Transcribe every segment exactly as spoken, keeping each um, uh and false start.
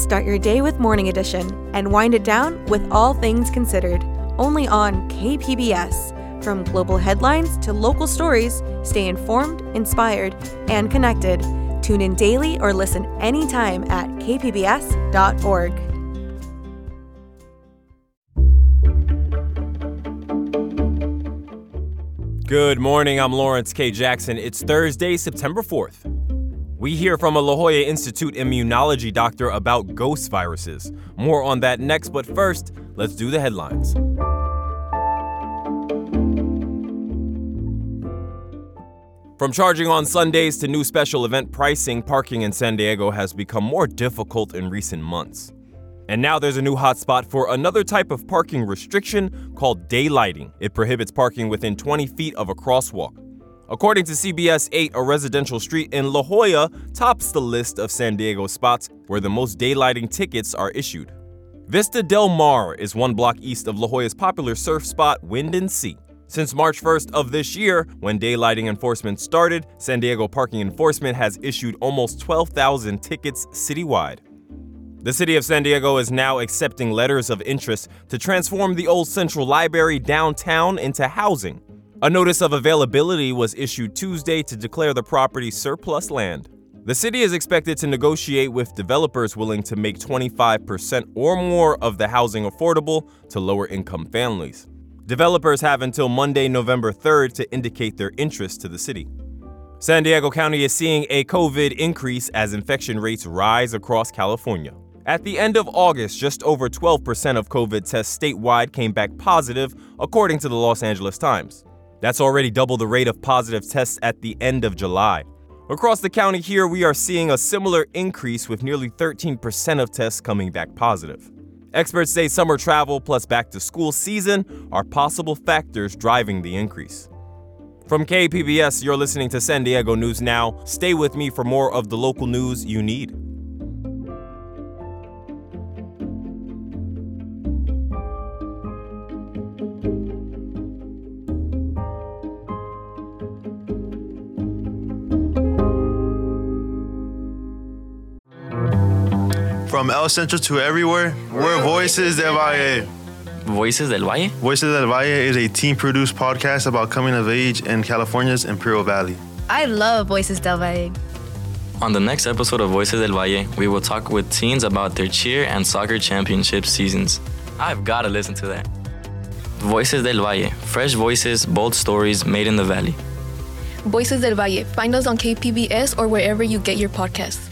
Start your day with Morning Edition and wind it down with All Things Considered, only on K P B S. From global headlines to local stories, stay informed, inspired, and connected. Tune in daily or listen anytime at k p b s dot org. Good morning, I'm Lawrence K. Jackson. It's Thursday, September fourth. We hear from a La Jolla Institute immunology doctor about ghost viruses. More on that next, but first, let's do the headlines. From charging on Sundays to new special event pricing, parking in San Diego has become more difficult in recent months. And now there's a new hotspot for another type of parking restriction called daylighting. It prohibits parking within twenty feet of a crosswalk. According to C B S eight, a residential street in La Jolla tops the list of San Diego spots where the most daylighting tickets are issued. Vista Del Mar is one block east of La Jolla's popular surf spot, Wind and Sea. Since March first of this year, when daylighting enforcement started, San Diego Parking Enforcement has issued almost twelve thousand tickets citywide. The city of San Diego is now accepting letters of interest to transform the old Central Library downtown into housing. A notice of availability was issued Tuesday to declare the property surplus land. The city is expected to negotiate with developers willing to make twenty-five percent or more of the housing affordable to lower-income families. Developers have until Monday, November third to indicate their interest to the city. San Diego County is seeing a COVID increase as infection rates rise across California. At the end of August, just over twelve percent of COVID tests statewide came back positive, according to the Los Angeles Times. That's already double the rate of positive tests at the end of July. Across the county here, we are seeing a similar increase with nearly thirteen percent of tests coming back positive. Experts say summer travel plus back-to-school season are possible factors driving the increase. From K P B S, you're listening to San Diego News Now. Stay with me for more of the local news you need. From El Centro to everywhere, we're Voices del Valle. Voices del Valle? Voices del Valle is a team-produced podcast about coming of age in California's Imperial Valley. I love Voices del Valle. On the next episode of Voices del Valle, we will talk with teens about their cheer and soccer championship seasons. I've got to listen to that. Voices del Valle, fresh voices, bold stories made in the valley. Voices del Valle. Find us on K P B S or wherever you get your podcasts.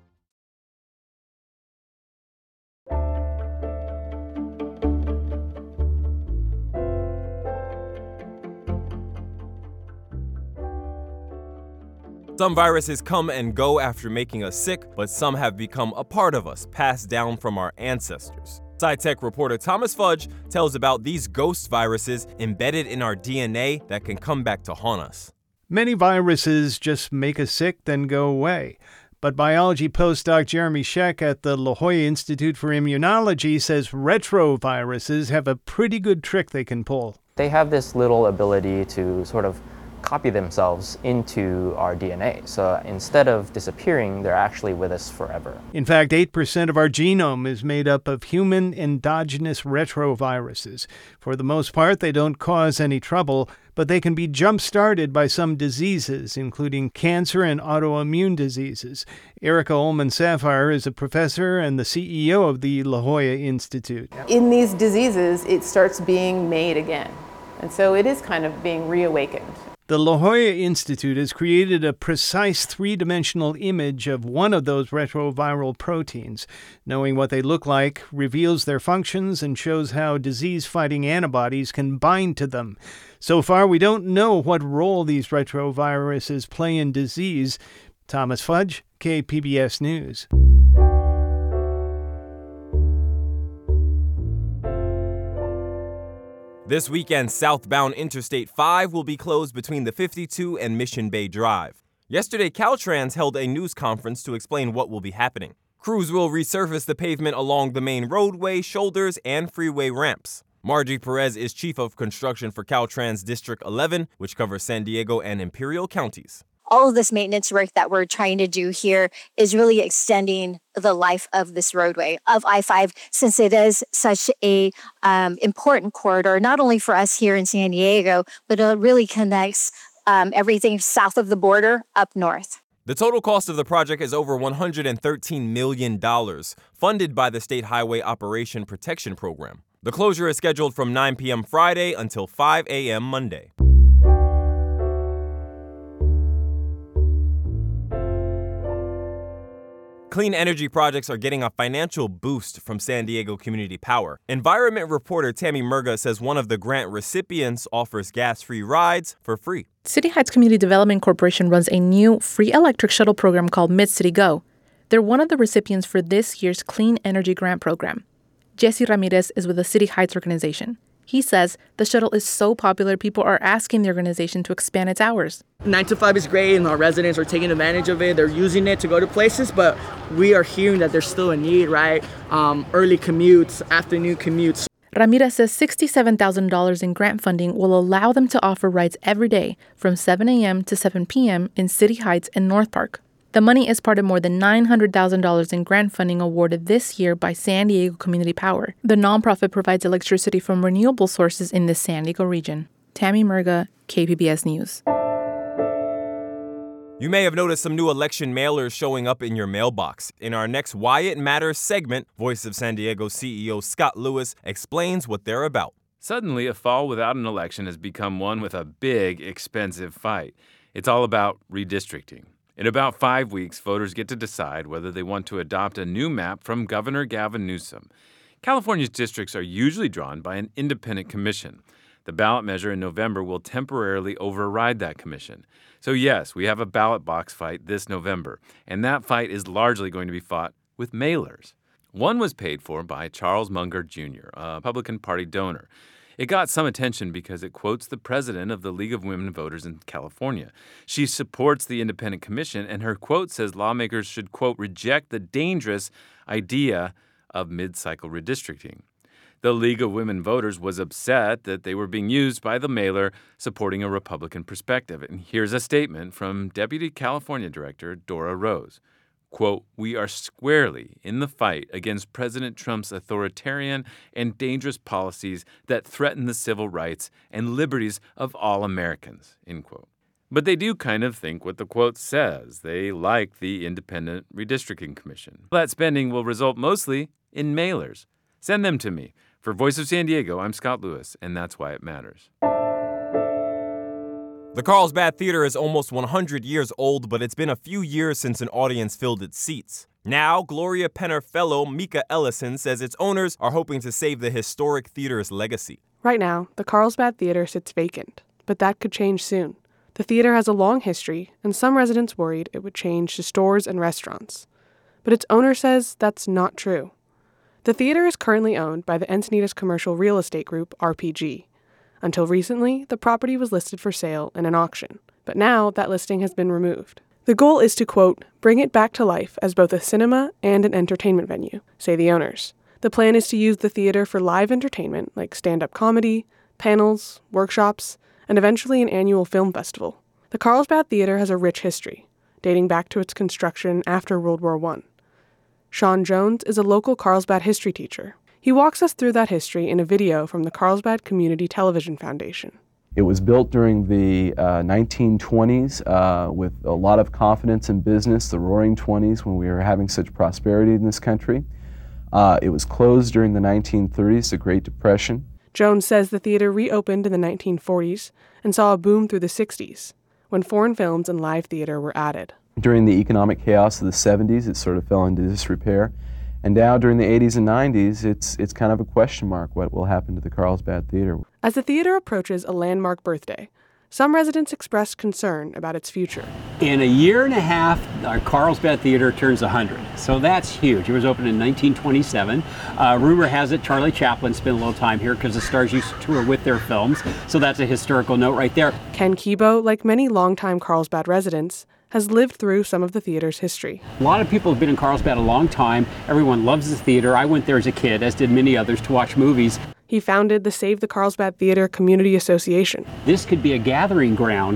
Some viruses come and go after making us sick, but some have become a part of us, passed down from our ancestors. SciTech reporter Thomas Fudge tells about these ghost viruses embedded in our D N A that can come back to haunt us. Many viruses just make us sick, then go away. But biology postdoc Jeremy Scheck at the La Jolla Institute for Immunology says retroviruses have a pretty good trick they can pull. They have this little ability to sort of copy themselves into our D N A. So instead of disappearing, they're actually with us forever. In fact, eight percent of our genome is made up of human endogenous retroviruses. For the most part, they don't cause any trouble, but they can be jump-started by some diseases, including cancer and autoimmune diseases. Erica Ullman-Sapphire is a professor and the C E O of the La Jolla Institute. In these diseases, it starts being made again. And so it is kind of being reawakened. The La Jolla Institute has created a precise three-dimensional image of one of those retroviral proteins. Knowing what they look like reveals their functions and shows how disease-fighting antibodies can bind to them. So far, we don't know what role these retroviruses play in disease. Thomas Fudge, K P B S News. This weekend, southbound Interstate five will be closed between the fifty-two and Mission Bay Drive. Yesterday, Caltrans held a news conference to explain what will be happening. Crews will resurface the pavement along the main roadway, shoulders, and freeway ramps. Margie Perez is chief of construction for Caltrans District eleven, which covers San Diego and Imperial counties. All of this maintenance work that we're trying to do here is really extending the life of this roadway, of I five, since it is such a um, important corridor, not only for us here in San Diego, but it really connects um, everything south of the border up north. The total cost of the project is over one hundred thirteen million dollars, funded by the State Highway Operation Protection Program. The closure is scheduled from nine p.m. Friday until five a.m. Monday. Clean energy projects are getting a financial boost from San Diego Community Power. Environment reporter Tammy Murga says one of the grant recipients offers gas-free rides for free. City Heights Community Development Corporation runs a new free electric shuttle program called Mid-City Go. They're one of the recipients for this year's Clean Energy Grant Program. Jesse Ramirez is with the City Heights organization. He says the shuttle is so popular, people are asking the organization to expand its hours. Nine to five is great, and our residents are taking advantage of it. They're using it to go to places, but we are hearing that there's still a need, right? Um, early commutes, afternoon commutes. Ramirez says sixty-seven thousand dollars in grant funding will allow them to offer rides every day from seven a.m. to seven p.m. in City Heights and North Park. The money is part of more than nine hundred thousand dollars in grant funding awarded this year by San Diego Community Power. The nonprofit provides electricity from renewable sources in the San Diego region. Tammy Murga, K P B S News. You may have noticed some new election mailers showing up in your mailbox. In our next Why It Matters segment, Voice of San Diego C E O Scott Lewis explains what they're about. Suddenly, a fall without an election has become one with a big, expensive fight. It's all about redistricting. In about five weeks, voters get to decide whether they want to adopt a new map from Governor Gavin Newsom. California's districts are usually drawn by an independent commission. The ballot measure in November will temporarily override that commission. So yes, we have a ballot box fight this November, and that fight is largely going to be fought with mailers. One was paid for by Charles Munger Junior, a Republican Party donor. It got some attention because it quotes the president of the League of Women Voters in California. She supports the independent commission, and her quote says lawmakers should, quote, reject the dangerous idea of mid-cycle redistricting. The League of Women Voters was upset that they were being used by the mailer supporting a Republican perspective. And here's a statement from Deputy California Director Dora Rose. Quote, we are squarely in the fight against President Trump's authoritarian and dangerous policies that threaten the civil rights and liberties of all Americans, end quote. But they do kind of think what the quote says. They like the Independent Redistricting Commission. That spending will result mostly in mailers. Send them to me. For Voice of San Diego, I'm Scott Lewis, and that's why it matters. The Carlsbad Theater is almost one hundred years old, but it's been a few years since an audience filled its seats. Now, Gloria Penner fellow Mika Ellison says its owners are hoping to save the historic theater's legacy. Right now, the Carlsbad Theater sits vacant, but that could change soon. The theater has a long history, and some residents worried it would change to stores and restaurants. But its owner says that's not true. The theater is currently owned by the Encinitas Commercial Real Estate Group, R P G. Until recently, the property was listed for sale in an auction, but now that listing has been removed. The goal is to, quote, bring it back to life as both a cinema and an entertainment venue, say the owners. The plan is to use the theater for live entertainment like stand-up comedy, panels, workshops, and eventually an annual film festival. The Carlsbad Theater has a rich history, dating back to its construction after World War One. Sean Jones is a local Carlsbad history teacher. He walks us through that history in a video from the Carlsbad Community Television Foundation. It was built during the uh, nineteen twenties uh, with a lot of confidence in business, the roaring twenties when we were having such prosperity in this country. Uh, it was closed during the nineteen thirties, the Great Depression. Jones says the theater reopened in the nineteen forties and saw a boom through the sixties, when foreign films and live theater were added. During the economic chaos of the seventies, it sort of fell into disrepair. And now during the eighties and nineties, it's it's kind of a question mark what will happen to the Carlsbad Theater. As the theater approaches a landmark birthday, some residents expressed concern about its future. In a year and a half, our Carlsbad Theater turns one hundred, so that's huge. It was opened in nineteen twenty-seven. Uh, rumor has it Charlie Chaplin spent a little time here because the stars used to tour with their films, so that's a historical note right there. Ken Kibo, like many longtime Carlsbad residents, has lived through some of the theater's history. A lot of people have been in Carlsbad a long time. Everyone loves the theater. I went there as a kid, as did many others, to watch movies. He founded the Save the Carlsbad Theater Community Association. This could be a gathering ground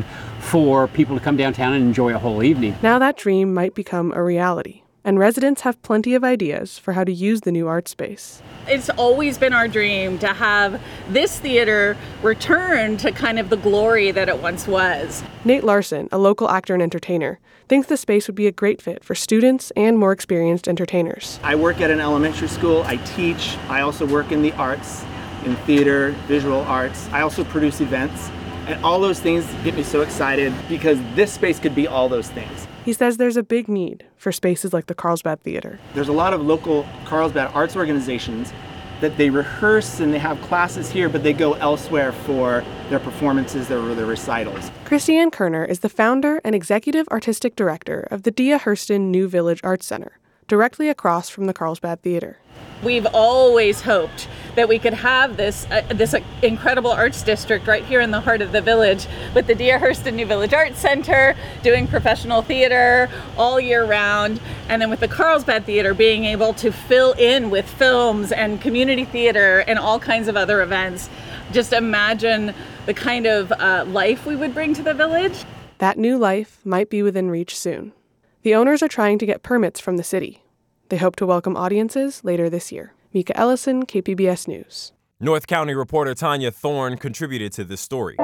for people to come downtown and enjoy a whole evening. Now that dream might become a reality, and residents have plenty of ideas for how to use the new art space. It's always been our dream to have this theater return to kind of the glory that it once was. Nate Larson, a local actor and entertainer, thinks the space would be a great fit for students and more experienced entertainers. I work at an elementary school. I teach. I also work in the arts, in theater, visual arts. I also produce events. And all those things get me so excited because this space could be all those things. He says there's a big need for spaces like the Carlsbad Theater. There's a lot of local Carlsbad arts organizations that they rehearse and they have classes here, but they go elsewhere for their performances or their recitals. Christiane Kerner is the founder and executive artistic director of the Dia Hurston New Village Arts Center, directly across from the Carlsbad Theater. We've always hoped that we could have this uh, this uh, incredible arts district right here in the heart of the village with the Dia Hurston New Village Arts Center doing professional theater all year round, and then with the Carlsbad Theater being able to fill in with films and community theater and all kinds of other events. Just imagine the kind of uh, life we would bring to the village. That new life might be within reach soon. The owners are trying to get permits from the city. They hope to welcome audiences later this year. Mika Ellison, K P B S News. North County reporter Tanya Thorne contributed to this story.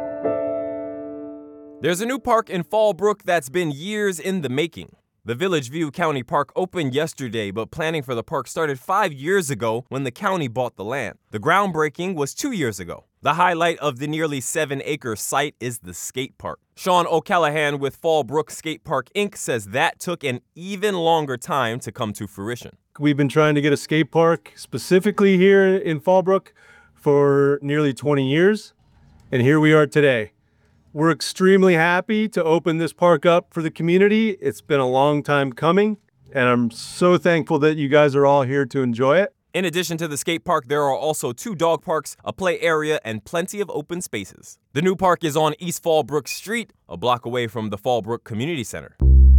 There's a new park in Fallbrook that's been years in the making. The Village View County Park opened yesterday, but planning for the park started five years ago when the county bought the land. The groundbreaking was two years ago. The highlight of the nearly seven-acre site is the skate park. Sean O'Callahan with Fallbrook Skate Park Incorporated says that took an even longer time to come to fruition. We've been trying to get a skate park specifically here in Fallbrook for nearly twenty years, and here we are today. We're extremely happy to open this park up for the community. It's been a long time coming, and I'm so thankful that you guys are all here to enjoy it. In addition to the skate park, there are also two dog parks, a play area, and plenty of open spaces. The new park is on East Fallbrook Street, a block away from the Fallbrook Community Center.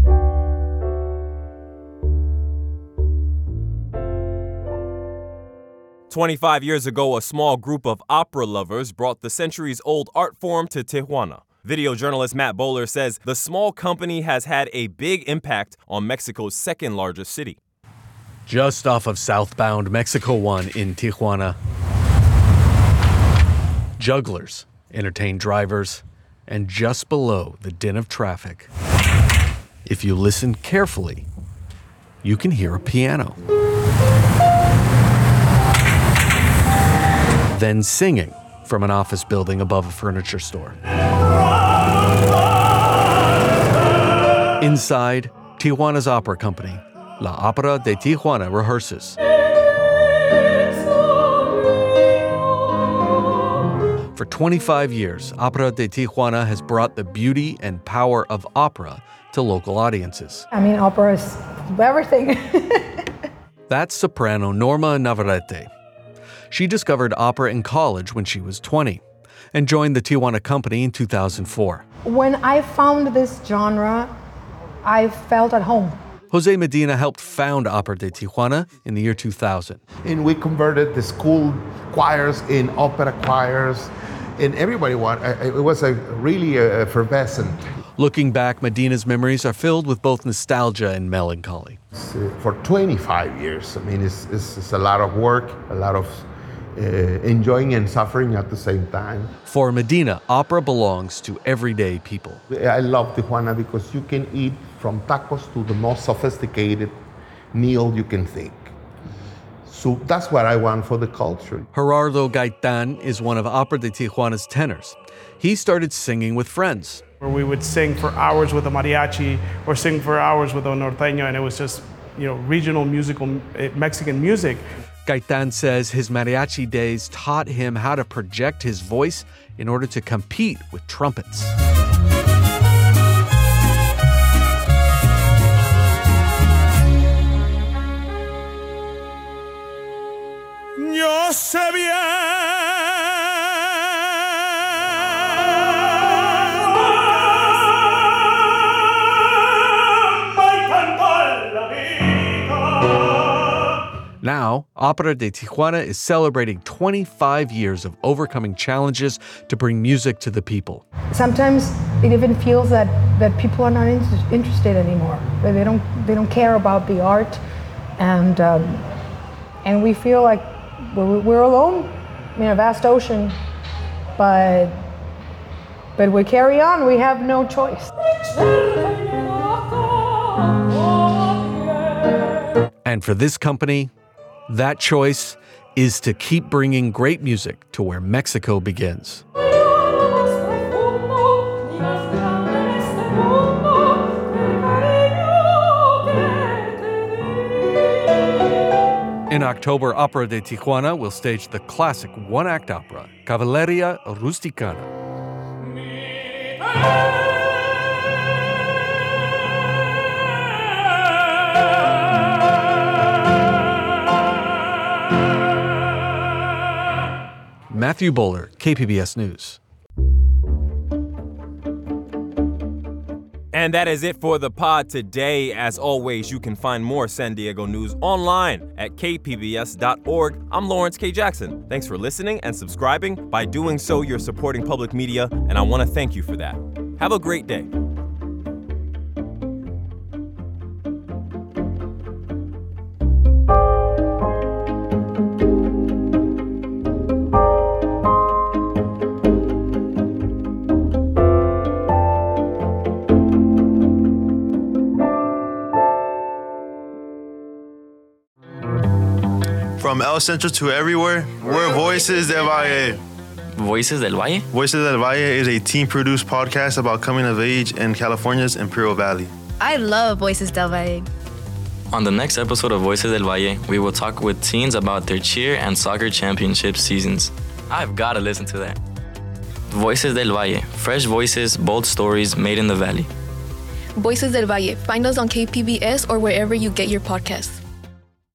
twenty-five years ago, a small group of opera lovers brought the centuries-old art form to Tijuana. Video journalist Matt Bowler says the small company has had a big impact on Mexico's second-largest city. Just off of southbound Mexico one in Tijuana, jugglers entertain drivers, and just below the din of traffic, if you listen carefully, you can hear a piano. Then singing from an office building above a furniture store. Inside, Tijuana's opera company, La Ópera de Tijuana, rehearses. For twenty-five years, Ópera de Tijuana has brought the beauty and power of opera to local audiences. I mean, opera is everything. That's soprano Norma Navarrete. She discovered opera in college when she was twenty and joined the Tijuana company in two thousand four. When I found this genre, I felt at home. Jose Medina helped found Ópera de Tijuana in the year two thousand. And we converted the school choirs in opera choirs, and everybody wanted, it was a really effervescent. Looking back, Medina's memories are filled with both nostalgia and melancholy. For twenty-five years, I mean, it's, it's, it's a lot of work, a lot of uh, enjoying and suffering at the same time. For Medina, opera belongs to everyday people. I love Tijuana because you can eat from tacos to the most sophisticated meal you can think. So that's what I want for the culture. Gerardo Gaitan is one of Ópera de Tijuana's tenors. He started singing with friends. Where we would sing for hours with a mariachi or sing for hours with a norteño, and it was just, you know, regional musical Mexican music. Gaitan says his mariachi days taught him how to project his voice in order to compete with trumpets. Yo sé bien. Now, Opera de Tijuana is celebrating twenty-five years of overcoming challenges to bring music to the people. Sometimes it even feels that, that people are not in- interested anymore. That they don't they don't care about the art, and um, and we feel like we're, we're alone in a vast ocean. But but we carry on. We have no choice. And for this company, that choice is to keep bringing great music to where Mexico begins. In October, Opera de Tijuana will stage the classic one-act opera, Cavalleria Rusticana. Matthew Bowler, K P B S News. And that is it for the pod today. As always, you can find more San Diego news online at k p b s dot org. I'm Lawrence K. Jackson. Thanks for listening and subscribing. By doing so, you're supporting public media, and I want to thank you for that. Have a great day. From El Centro to everywhere, we're Voices del Valle. Voices del Valle? Voices del Valle is a team-produced podcast about coming of age in California's Imperial Valley. I love Voices del Valle. On the next episode of Voices del Valle, we will talk with teens about their cheer and soccer championship seasons. I've got to listen to that. Voices del Valle, fresh voices, bold stories made in the valley. Voices del Valle. Find us on K P B S or wherever you get your podcasts.